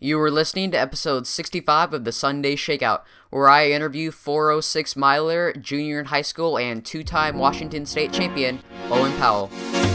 You were listening to episode 65 of the Sunday Shakeout, where I interview 406 miler, junior in high school, and two-time Washington State champion, Owen Powell.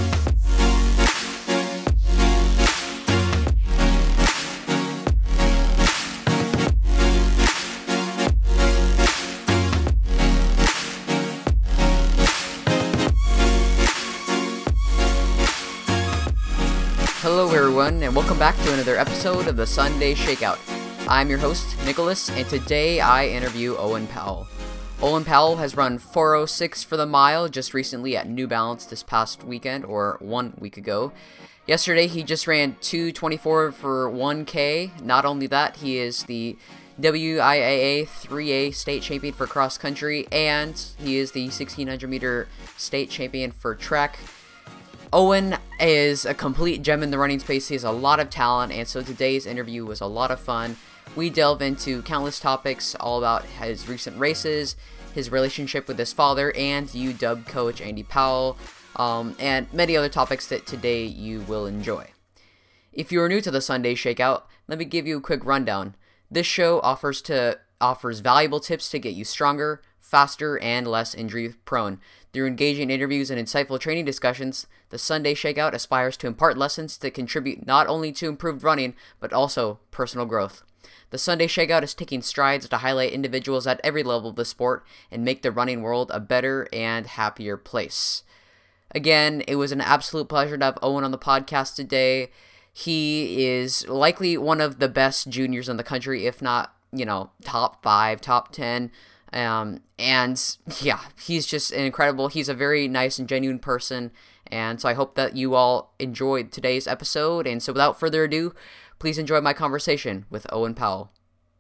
Hello everyone, and welcome back to another episode of the Sunday Shakeout. I'm your host, Nicholas, and today I interview Owen Powell. Owen Powell has run 4:06 for the mile just recently at New Balance this past weekend, or 1 week ago. Yesterday he just ran 2:24 for 1K. Not only that, he is the WIAA 3A state champion for cross country, and he is the 1600 meter state champion for track. Owen is a complete gem in the running space. He has a lot of talent, and so today's interview was a lot of fun. We delve into countless topics all about his recent races, his relationship with his father, and UW coach Andy Powell, and many other topics that today you will enjoy. If you are new to the Sunday Shakeout, let me give you a quick rundown. This show offers valuable tips to get you stronger, faster, and less injury prone. Through engaging interviews and insightful training discussions, the Sunday Shakeout aspires to impart lessons that contribute not only to improved running, but also personal growth. The Sunday Shakeout is taking strides to highlight individuals at every level of the sport and make the running world a better and happier place. Again, it was an absolute pleasure to have Owen on the podcast today. He is likely one of the best juniors in the country, if not, top 5, top 10. And yeah, he's just incredible. He's a very nice and genuine person. And so I hope that you all enjoyed today's episode. And so without further ado, please enjoy my conversation with Owen Powell.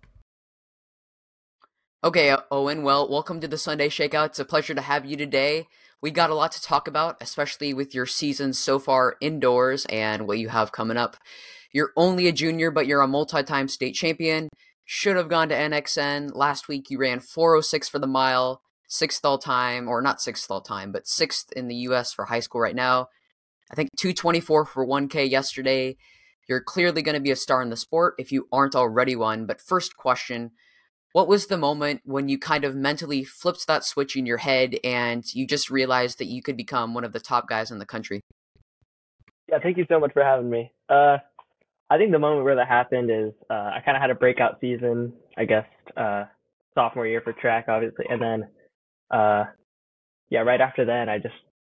Okay, Owen, well, welcome to the Sunday Shakeout. It's a pleasure to have you today. We got a lot to talk about, especially with your season so far indoors and what you have coming up. You're only a junior, but you're a multi-time state champion. Should have gone to NXN. Last week you ran 4:06 for the mile, 6th all-time, or not 6th all-time, but 6th in the U.S. for high school right now. I think 2:24 for 1K yesterday. You're clearly going to be a star in the sport if you aren't already one. But first question, what was the moment when you kind of mentally flipped that switch in your head and you just realized that you could become one of the top guys in the country? Yeah, thank you so much for having me. I think the moment where that happened is I kind of had a breakout season, I guess, sophomore year for track, obviously. And then, right after that,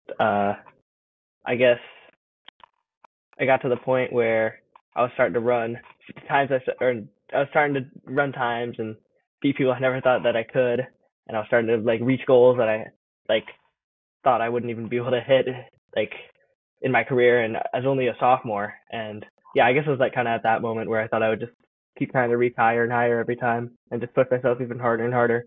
I guess I got to the point where I was starting to run times I was starting to run times and beat people I never thought that I could. And I was starting to reach goals that I thought I wouldn't even be able to hit in my career. And I was only a sophomore. And yeah, I guess it was kind of at that moment where I thought I would just keep trying to reach higher and higher every time and just push myself even harder and harder.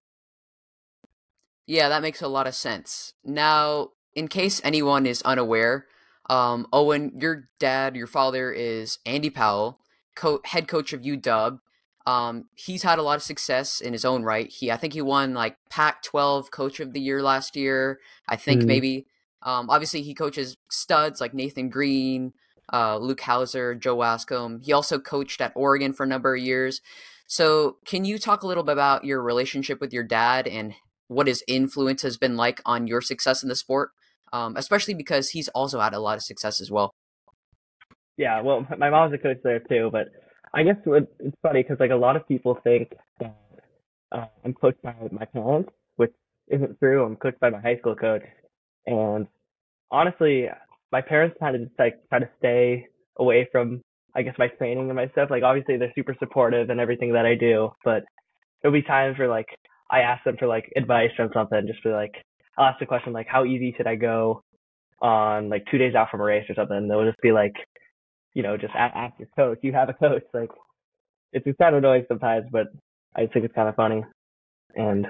Yeah, that makes a lot of sense. Now, in case anyone is unaware, Owen, your father is Andy Powell, head coach of UW. He's had a lot of success in his own right. I think he won Pac-12 Coach of the Year last year. I think maybe. Obviously, he coaches studs like Nathan Green, Luke Hauser, Joe Wascombe. He also coached at Oregon for a number of years. So can you talk a little bit about your relationship with your dad and what his influence has been like on your success in the sport, especially because he's also had a lot of success as well? Yeah, well, my mom's a coach there too, but I guess it's funny because a lot of people think that I'm coached by my parents, which isn't true. I'm coached by my high school coach. And honestly, my parents kind of just try to stay away from, I guess, my training and my stuff. Obviously they're super supportive in everything that I do, but there'll be times where I ask them for advice on something, just for I'll ask the question how easy should I go on 2 days out from a race or something. And they'll just be just ask your coach. You have a coach. It's kind of annoying sometimes, but I think it's kind of funny. And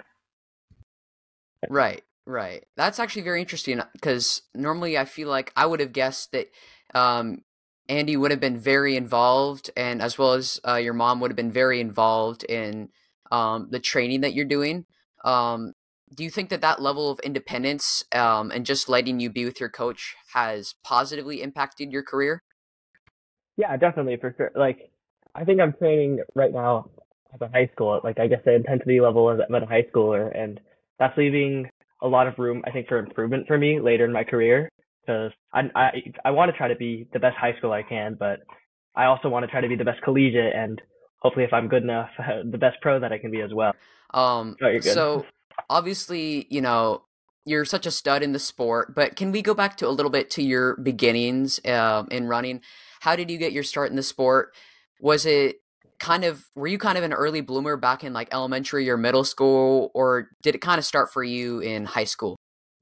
Right. That's actually very interesting because normally I feel like I would have guessed that Andy would have been very involved, and as well as your mom would have been very involved in the training that you're doing. Do you think that level of independence and just letting you be with your coach has positively impacted your career? Yeah, definitely, for sure. I think I'm training right now at a high school. Like I guess the intensity level is at a high schooler, and that's leaving a lot of room, I think, for improvement for me later in my career. Because I want to try to be the best high school I can, but I also want to try to be the best collegiate, and hopefully, if I'm good enough, the best pro that I can be as well. Oh, you're good. So obviously, you're such a stud in the sport, but can we go back to a little bit to your beginnings in running? How did you get your start in the sport? Was it were you kind of an early bloomer back in like elementary or middle school, or did it kind of start for you in high school?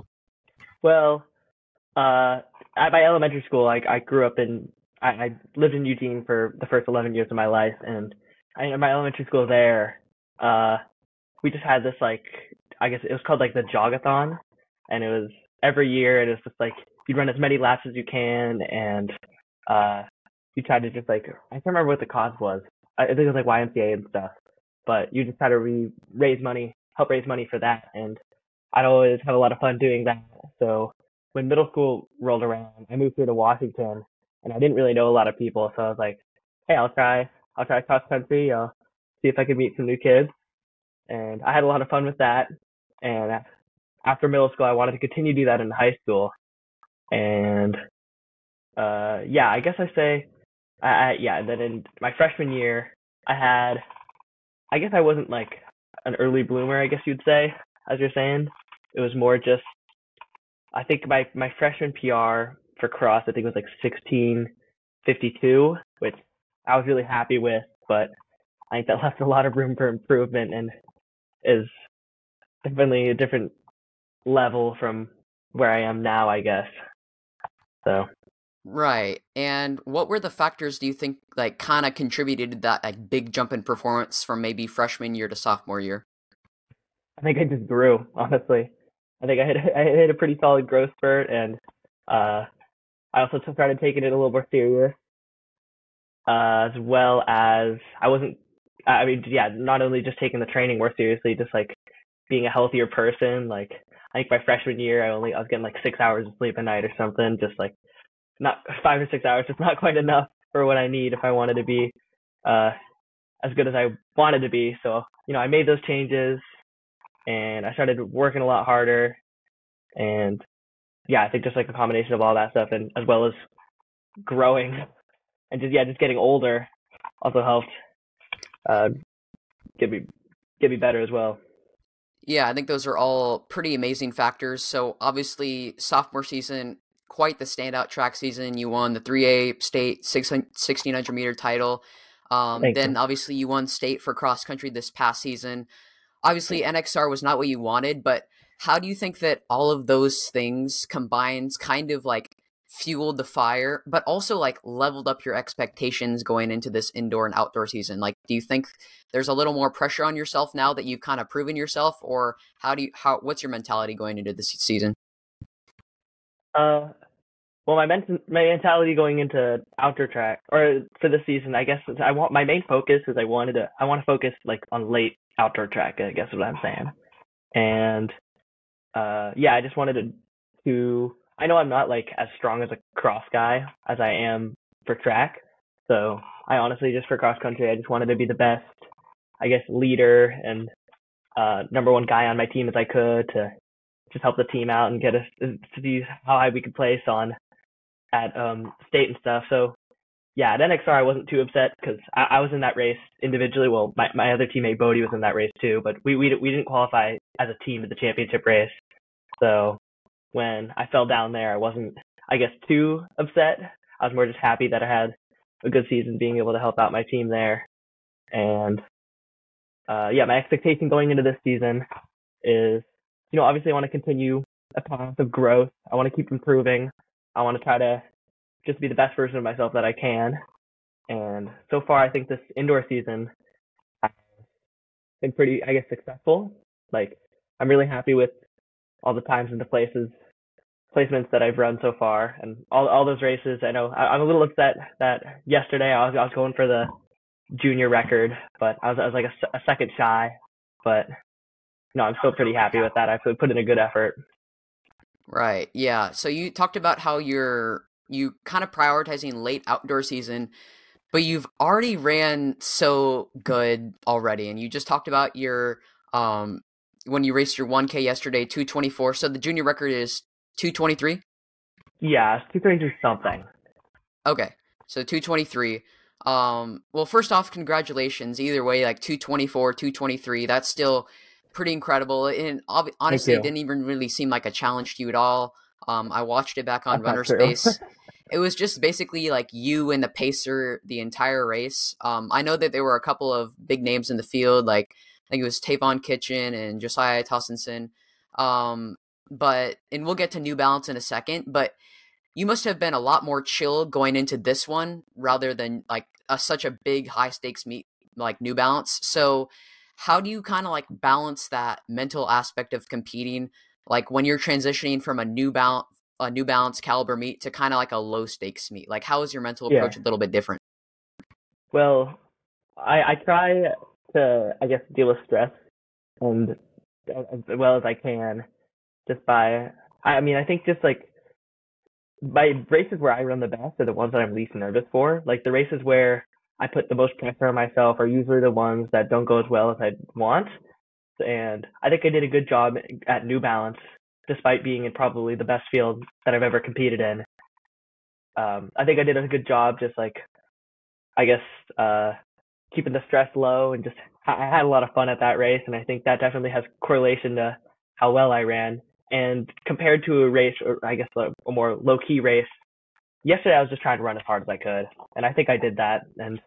Well, at my elementary school, I grew up I lived in Eugene for the first 11 years of my life, and in my elementary school there, uh, we just had this like, I guess it was called like the jogathon, and it was every year, and it was just like you'd run as many laps as you can, and uh, you try to just like, I can't remember what the cause was. I think it was like YMCA and stuff, but you just had to raise money, help raise money for that, and I'd always have a lot of fun doing that. So when middle school rolled around, I moved here to Washington, and I didn't really know a lot of people. So I was like, hey, I'll try cross country. I'll see if I can meet some new kids. And I had a lot of fun with that. And after middle school, I wanted to continue to do that in high school. And yeah, I guess I say, yeah. Then in my freshman year, I had, I guess I wasn't like an early bloomer, I guess you'd say, as you're saying. It was more just, I think my freshman PR for cross, I think it was like 16:52, which I was really happy with, but I think that left a lot of room for improvement and is definitely a different level from where I am now, I guess. So, Right. And what were the factors do you think like kind of contributed to that like big jump in performance from maybe freshman year to sophomore year? I think I just grew, honestly. I think I hit a pretty solid growth spurt, and uh, I also started taking it a little more serious, as well as I wasn't. I mean, yeah, not only just taking the training more seriously, just like being a healthier person. Like I think my freshman year, I was getting like 6 hours of sleep a night or something, just like not 5 or 6 hours, just not quite enough for what I need if I wanted to be uh as good as I wanted to be. So, I made those changes and I started working a lot harder, and yeah, I think just like a combination of all that stuff, and as well as growing and just getting older also helped uh get me get me better as well. Yeah, I think those are all pretty amazing factors. So obviously, sophomore season, quite the standout track season. You won the 3A state 1600 meter title. Thank Then you. obviously you won state for cross country this past season. Obviously NXR was not what you wanted, but how do you think that all of those things combines kind of like fueled the fire, but also like leveled up your expectations going into this indoor and outdoor season? Like, do you think there's a little more pressure on yourself now that you've kind of proven yourself, or what's your mentality going into this season? Uh, well, my mentality going into outdoor track or for this season, I guess is I want my main focus is I want to focus like on late outdoor track. I guess is what I'm saying. And yeah, I just wanted to. I know I'm not like as strong as a cross guy as I am for track, so I honestly just for cross country, I just wanted to be the best, I guess, leader and number one guy on my team as I could to just help the team out and get us to see how high we could place on at state and stuff. So yeah, at NXR I wasn't too upset because I was in that race individually. Well, my other teammate Bodie was in that race too, but we didn't qualify as a team at the championship race. So when I fell down there, I wasn't, I guess, too upset. I was more just happy that I had a good season being able to help out my team there. And yeah, my expectation going into this season is, obviously I want to continue a path of growth. I want to keep improving. I want to try to just be the best version of myself that I can. And so far, I think this indoor season has been pretty, I guess, successful. Like, I'm really happy with all the times and the placements that I've run so far, and all those races. I know I'm a little upset that yesterday I was going for the junior record, but I was like a second shy. But no, I'm still pretty happy with that. I put in a good effort. Right. Yeah. So you talked about how you kind of prioritizing late outdoor season. But you've already ran so good already, and you just talked about your when you raced your 1K yesterday, 2:24. So the junior record is 2:23. Yeah, it's 232 something. Okay, so 2:23. Well, first off, congratulations. Either way, like 2:24, 2:23, that's still pretty incredible. And Thank honestly, it you. didn't even really seem like a challenge to you at all. I watched it back on That's not Runner true. Space. It was just basically like you and the pacer the entire race. I know that there were a couple of big names in the field, like I think it was Tavon Kitchen and Josiah Tossinson. Um, and we'll get to New Balance in a second, but you must have been a lot more chill going into this one rather than like such a big high stakes meet like New Balance. So how do you kind of like balance that mental aspect of competing, like when you're transitioning from a New Balance caliber meet to kind of like a low stakes meet? Like how is your mental Yeah. approach a little bit different? Well, I try to, I guess, deal with stress and as well as I can just by, I mean, I think just like my races where I run the best are the ones that I'm least nervous for. Like the races where I put the most pressure on myself are usually the ones that don't go as well as I want. And I think I did a good job at New Balance, despite being in probably the best field that I've ever competed in. I think I did a good job, just like I guess keeping the stress low and just I had a lot of fun at that race, and I think that definitely has correlation to how well I ran. And compared to a race, or I guess a more low key race, yesterday I was just trying to run as hard as I could, and I think I did that. And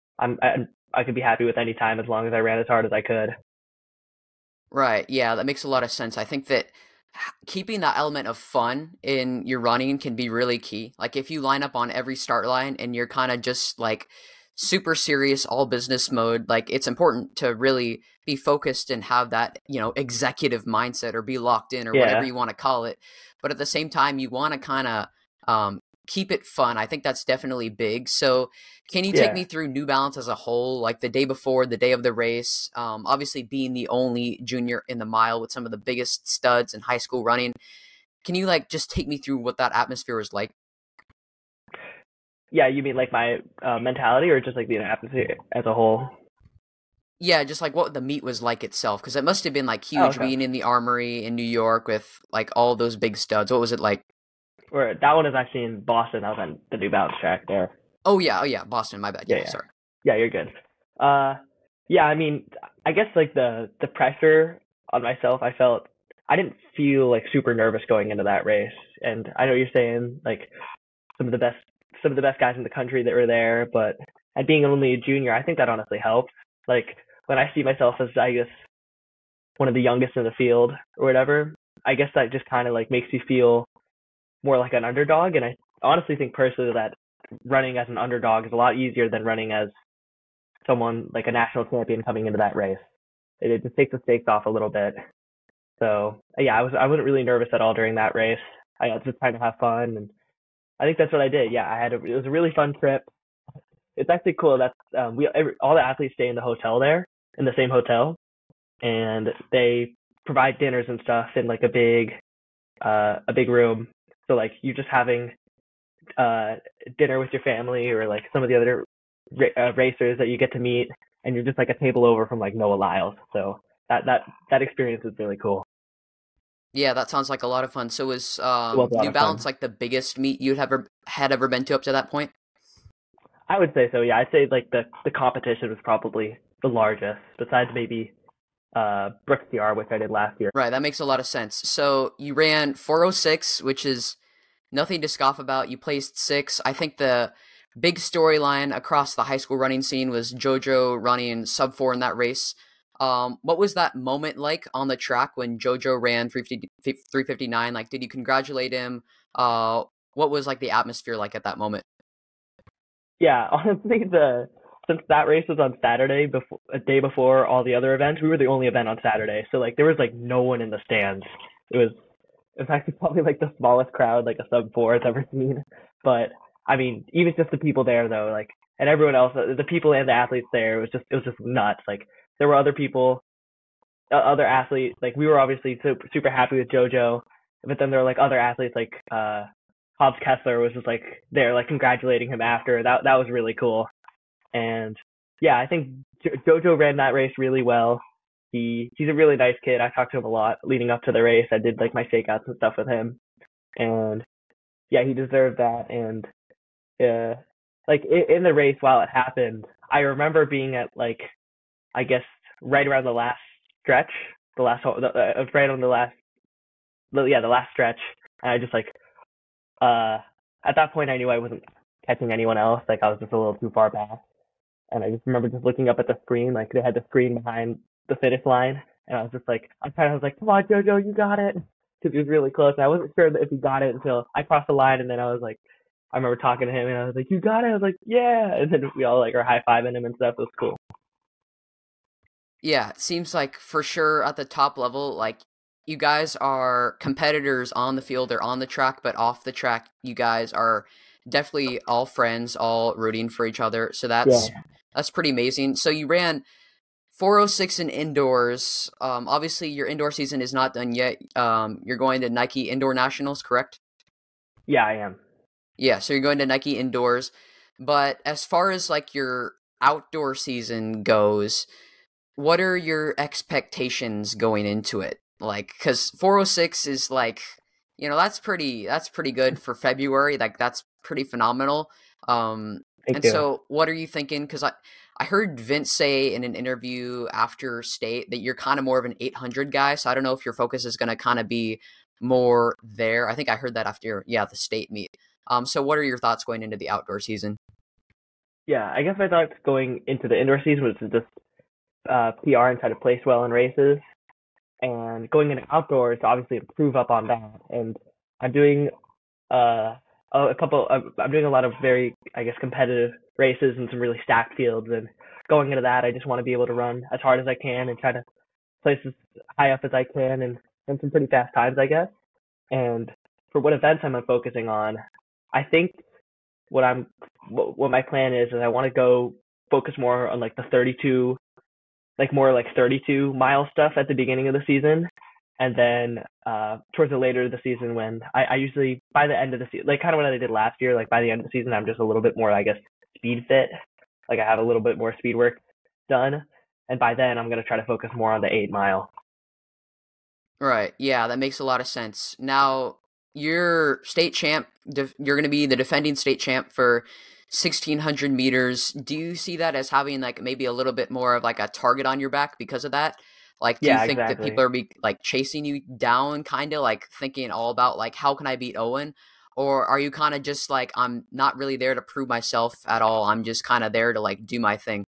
I could be happy with any time as long as I ran as hard as I could. Right. Yeah, that makes a lot of sense. I think that keeping that element of fun in your running can be really key. Like if you line up on every start line and you're kind of just like super serious, all business mode, like it's important to really be focused and have that, executive mindset or be locked in or whatever Yeah, you want to call it. But at the same time, you want to kind of keep it fun. I think that's definitely big. So, can you take yeah. me through New Balance as a whole, like the day before, the day of the race? Obviously, being the only junior in the mile with some of the biggest studs in high school running, can you like just take me through what that atmosphere was like? Yeah, you mean like my mentality or just like the atmosphere as a whole? Yeah, just like what the meet was like itself, because it must have been like Oh, huge okay. being in the Armory in New York with like all those big studs. What was it like? Or that one is actually in Boston. I was on the New Balance track there. Oh yeah, Boston. My bad. Yeah, Yeah, yeah, sorry. yeah. You're good. Uh, yeah. I mean, I guess like the pressure on myself, I felt I didn't feel like super nervous going into that race. And I know you're saying like some of the best some of the best guys in the country that were there, but and being only a junior, I think that honestly helped. Like when I see myself as I guess one of the youngest in the field or whatever, I guess that just kind of like makes you feel more like an underdog. And I honestly think personally that running as an underdog is a lot easier than running as someone like a national champion coming into that race. It just takes the stakes off a little bit. So yeah, I wasn't really nervous at all during that race. I was just trying to have fun, and I think that's what I did. Yeah, it was a really fun trip. It's actually cool that all the athletes stay in the hotel there in the same hotel, and they provide dinners and stuff in like a big room. So like you're just having uh dinner with your family or like some of the other racers that you get to meet, and you're just like a table over from like Noah Lyles. So that experience is really cool. Yeah, that sounds like a lot of fun. So was It was a lot New of Balance fun. like the biggest meet you'd ever been to up to that point? I would say so. Yeah, I'd say like the competition was probably the largest, besides maybe Brooks DR, which I did last year. Right, that makes a lot of sense. So you ran 4:06, which is nothing to scoff about. You placed six. I think the big storyline across the high school running scene was JoJo running sub four in that race. What was that moment like on the track when JoJo ran 3:59? Like, did you congratulate him? What was like the atmosphere like at that moment? Yeah, honestly, the since that race was on Saturday before a day before all the other events, we were the only event on Saturday. So like there was like no one in the stands. It was actually probably like the smallest crowd like a sub four has ever seen. But I mean, even just the people there though, like and everyone else, the people and the athletes there, it was just nuts. Like there were other people, other athletes. Like we were obviously super happy with JoJo, but then there were like other athletes like Hobbs Kessler was just like there like congratulating him after. That was really cool. And yeah, I think Jojo ran that race really well. He's a really nice kid. I talked to him a lot leading up to the race. I did like my shakeouts and stuff with him, and yeah, he deserved that. And like in the race while it happened, I remember being at like I guess right around the last stretch, the last right on the last yeah the last stretch, and I just like at that point I knew I wasn't catching anyone else. Like I was just a little too far back, and I just remember just looking up at the screen, like they had the screen behind the finish line, and I was just like, I was like, come on, Jojo, you got it, because he was really close. And I wasn't sure if he got it until I crossed the line, and then I was like, I remember talking to him, and I was like, you got it. I was like, yeah, and then we all like are high fiving him and stuff. It was cool. Yeah, it seems like for sure at the top level, like you guys are competitors on the field or on the track, but off the track, you guys are definitely all friends, all rooting for each other. So Yeah, that's pretty amazing. So you ran 406 in indoors. Obviously your indoor season is not done yet. You're going to Nike Indoor Nationals, correct? yeah, I am. Yeah, so you're going to Nike Indoors. But as far as like your outdoor season goes, what are your expectations going into it? Like, because 406 is like, that's pretty good for February. Like, that's pretty phenomenal. Thank And you. so what are you thinking? Because I heard Vince say in an interview after state that you're kind of more of an 800 guy. So I don't know if your focus is going to kind of be more there. I think I heard that after, yeah, the state meet. So what are your thoughts going into the outdoor season? Yeah, I guess my thoughts going into the indoor season was to just PR and try to place well in races, and going into outdoors to obviously improve up on that. And I'm doing uh a couple. I'm doing a lot of very, I guess, competitive races and some really stacked fields. And going into that, I just want to be able to run as hard as I can and try to place as high up as I can and some pretty fast times, I guess. And for what events I'm focusing on, I think what I'm what my plan is I want to go focus more on like the 32 like more like 32-mile stuff at the beginning of the season, and then towards the later of the season when I usually by the end of the season, like kind of what I did last year, like by the end of the season I'm just a little bit more, I guess, speed fit, like I have a little bit more speed work done, and by then I'm going to try to focus more on the 8 mile. Right. Yeah, that makes a lot of sense. Now, you're state champ. You're going to be the defending state champ for 1600 meters. Do you see that as having like maybe a little bit more of like a target on your back because of that? Like, do you Yeah, think that people exactly. are like chasing you down, kind of like thinking all about like how can I beat Owen? Or are you kind of just like I'm not really there to prove myself at all. I'm just kind of there to like do my thing.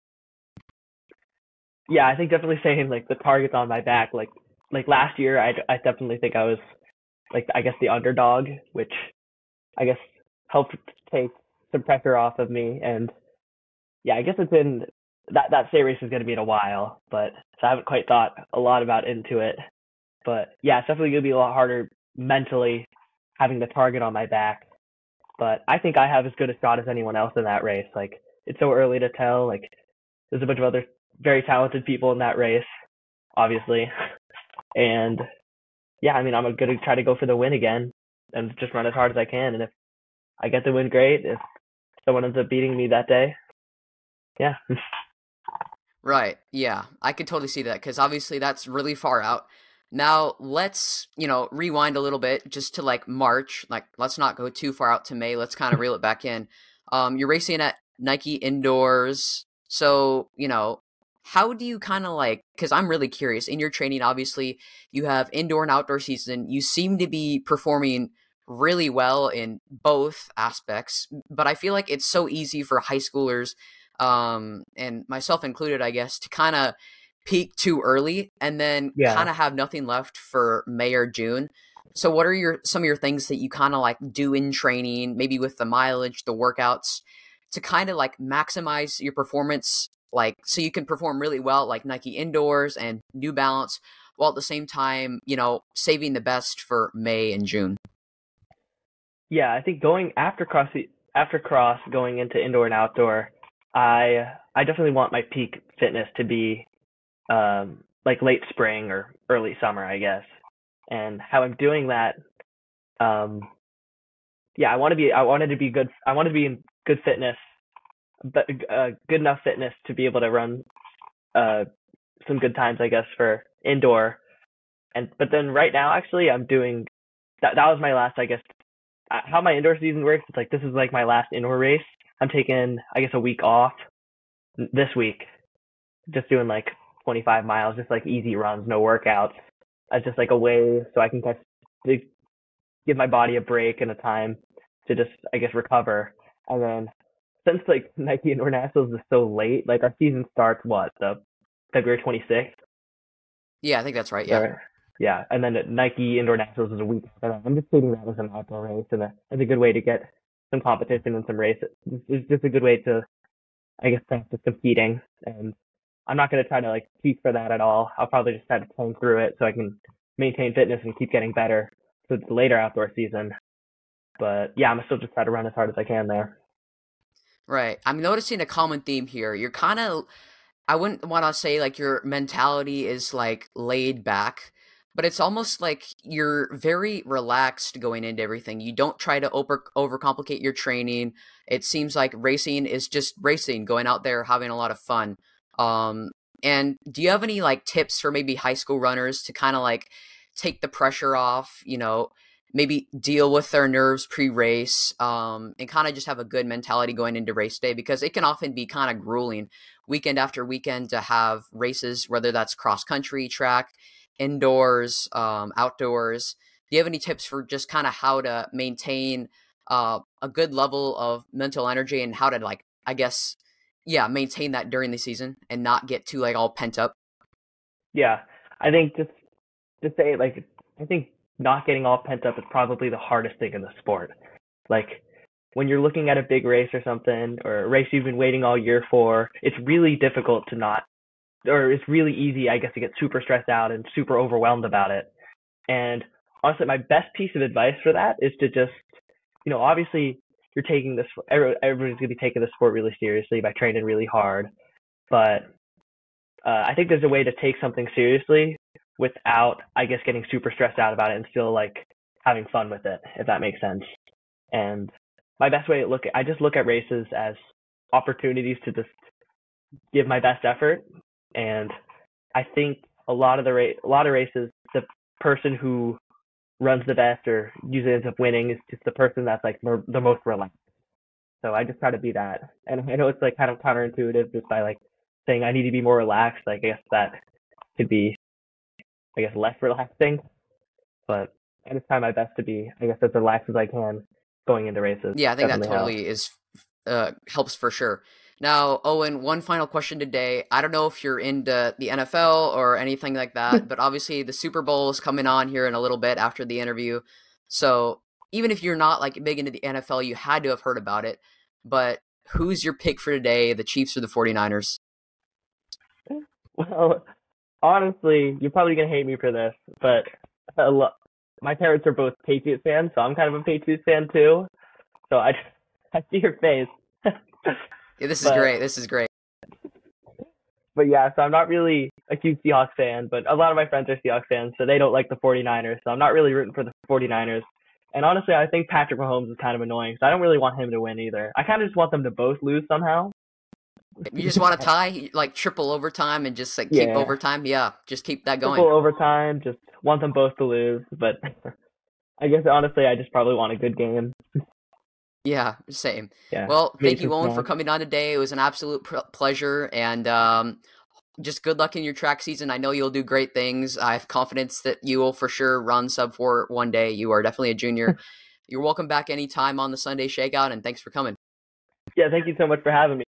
Yeah, I think definitely saying like the target's on my back, like last year I definitely think I was like, I guess, the underdog, which I guess helped take some pressure off of me. And yeah, I guess it's in that state race is going to be in a while, but so I haven't quite thought a lot about into it. But yeah, it's definitely going to be a lot harder mentally having the target on my back. But I think I have as good a shot as anyone else in that race. Like it's so early to tell. Like there's a bunch of other very talented people in that race, obviously. And yeah, I mean, I'm going to try to go for the win again and just run as hard as I can. And if I get the win, great. If someone ends up beating me that day, yeah. Right. Yeah. I could totally see that because obviously that's really far out. Now, let's, rewind a little bit just to like March. Like, let's not go too far out to May. Let's kind of reel it back in. You're racing at Nike Indoors. So, how do you kind of like, because I'm really curious in your training, obviously, you have indoor and outdoor season. You seem to be performing really well in both aspects, but I feel like it's so easy for high schoolers and myself included, I guess, to kind of peak too early and then Yeah. kind of have nothing left for May or June. So what are some of your things that you kind of like do in training, maybe with the mileage, the workouts, to kind of like maximize your performance, like so you can perform really well like Nike Indoors and New Balance, while at the same time, saving the best for May and June? Yeah, I think going after cross going into indoor and outdoor, I definitely want my peak fitness to be like late spring or early summer, I guess. And how I'm doing that, um yeah, I want to be in good fitness good enough fitness to be able to run uh some good times, I guess, for indoor. And but then right now, actually, I'm doing that. That was my last, I guess, how my indoor season works. It's like this is like my last indoor race. I'm taking, I guess, a week off this week, just doing like 25 miles, just like easy runs, no workouts. As just like a way so I can kind of to give my body a break and a time to just, I guess, recover. And then since like Nike Indoor Nationals is so late, like our season starts what, the February 26th? Yeah, I think that's right. Is that Yeah. right? Yeah, and then Nike Indoor Nationals is a week after that. I'm just treating that as an outdoor race and as a good way to get some competition and some races. It's just a good way to, I guess, practice competing. And I'm not going to try to like cheat for that at all. I'll probably just try to train through it so I can maintain fitness and keep getting better for the later outdoor season. But yeah, I'm still just try to run as hard as I can there. Right. I'm noticing a common theme here. You're kind of, I wouldn't want to say like your mentality is like laid back, but it's almost like you're very relaxed going into everything. You don't try to overcomplicate your training. It seems like racing is just racing, going out there having a lot of fun. Um, and do you have any like tips for maybe high school runners to kind of like take the pressure off, maybe deal with their nerves pre-race, and kind of just have a good mentality going into race day, because it can often be kind of grueling weekend after weekend to have races, whether that's cross country, track, indoors, outdoors. Do you have any tips for just kind of how to maintain a good level of mental energy and how to like, I guess, yeah, maintain that during the season and not get too like all pent up? Yeah, I think just to say like I think not getting all pent up is probably the hardest thing in the sport. Like when you're looking at a big race or something, or a race you've been waiting all year for, it's really difficult to not, or it's really easy, I guess, to get super stressed out and super overwhelmed about it. And honestly, my best piece of advice for that is to just, obviously you're taking this, everybody's going to be taking the sport really seriously by training really hard. But I think there's a way to take something seriously without, I guess, getting super stressed out about it and still like having fun with it, if that makes sense. And my best way to I just look at races as opportunities to just give my best effort. And I think a lot of races, the person who runs the best or usually ends up winning is just the person that's like the most relaxed. So I just try to be that. And I know it's like kind of counterintuitive just by like saying I need to be more relaxed. Like, I guess that could be, I guess, less relaxing. But I just try my best to be, I guess, as relaxed as I can going into races. Yeah, I think that Definitely helps. totally is helps for sure. Now, Owen, one final question today. I don't know if you're into the NFL or anything like that, but obviously the Super Bowl is coming on here in a little bit after the interview. So even if you're not like big into the NFL, you had to have heard about it. But who's your pick for today, the Chiefs or the 49ers? Well, honestly, you're probably gonna hate me for this, but my parents are both Patriots fans, so I'm kind of a Patriots fan too. So I see your face. Yeah, this is But great. This is great. but yeah, so I'm not really a huge Seahawks fan, but a lot of my friends are Seahawks fans, so they don't like the 49ers. So I'm not really rooting for the 49ers. And honestly, I think Patrick Mahomes is kind of annoying, so I don't really want him to win either. I kind of just want them to both lose somehow. You just want to tie, like triple overtime and just like keep Yeah, overtime? Yeah, just keep that going. triple overtime, just want them both to lose. But I guess honestly, I just probably want a good game. Yeah, same. Yeah, Well, maybe thank you, some Owen, for snacks. coming on today. It was an absolute pleasure, and just good luck in your track season. I know you'll do great things. I have confidence that you will for sure run sub 4 one day. You are definitely a junior. You're welcome back anytime on the Sunday Shakeout, and thanks for coming. Yeah, thank you so much for having me.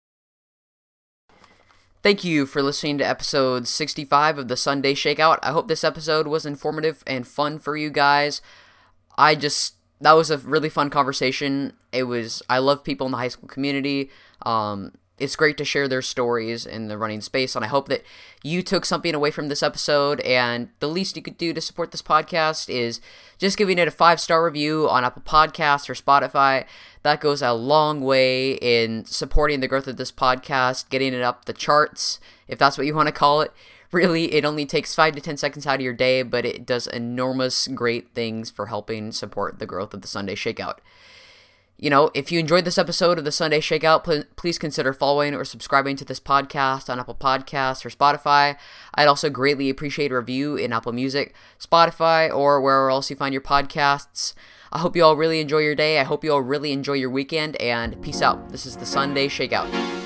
Thank you for listening to episode 65 of the Sunday Shakeout. I hope this episode was informative and fun for you guys. That was a really fun conversation. I love people in the high school community. It's great to share their stories in the running space, and I hope that you took something away from this episode, and the least you could do to support this podcast is just giving it a 5-star review on Apple Podcasts or Spotify. That goes a long way in supporting the growth of this podcast, getting it up the charts, if that's what you want to call it. Really, it only takes 5 to 10 seconds out of your day, but it does enormous great things for helping support the growth of the Sunday Shakeout. If you enjoyed this episode of the Sunday Shakeout, please consider following or subscribing to this podcast on Apple Podcasts or Spotify. I'd also greatly appreciate a review in Apple Music, Spotify, or wherever else you find your podcasts. I hope you all really enjoy your day. I hope you all really enjoy your weekend, and peace out. This is the Sunday Shakeout.